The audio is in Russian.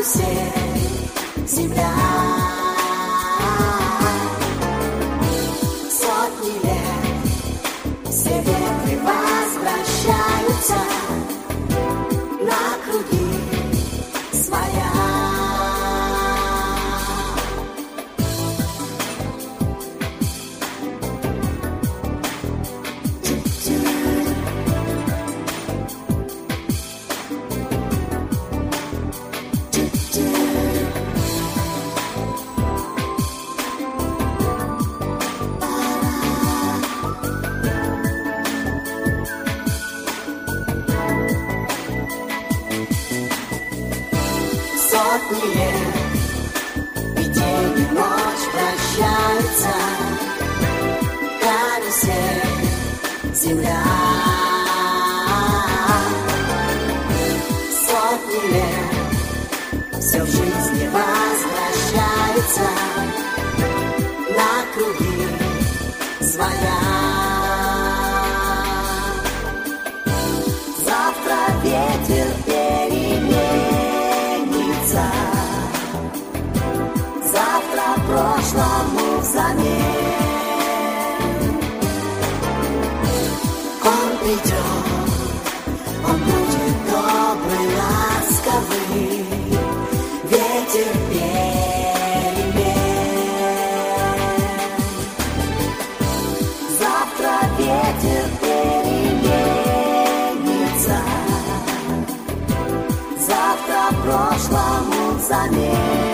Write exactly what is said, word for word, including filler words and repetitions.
карусель, земля. Сотни лет все ветры возвращаются на круги своя. Сотни лет и день, и ночь прощаются, карусель, земля. Сотни лет все в жизни возвращается на круги своя. Завтра ветер переменится, завтра прошлому взамен. Он придет, он будет добрый, ласковый, ветер перемен. Завтра ветер переменится, завтра прошлому взамен.